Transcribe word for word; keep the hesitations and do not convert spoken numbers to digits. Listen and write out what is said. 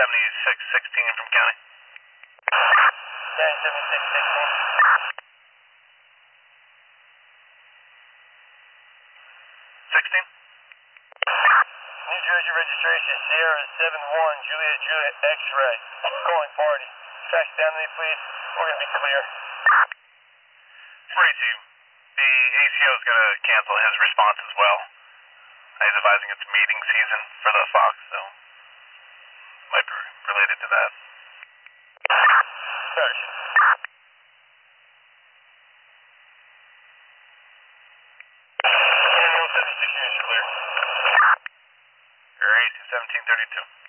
seventy-six sixteen from county. County seventy-six sixteen. sixteen? New Jersey registration Sierra seven one Juliet Juliet X-ray. Calling party. Track down to me, please. We're going to be clear. forty-two. The A C O is going to cancel his response as well. He's advising it's meeting season for the Fox, so might be related to that. Sorry. seventy-six units are clear. Great, seventeen thirty-two.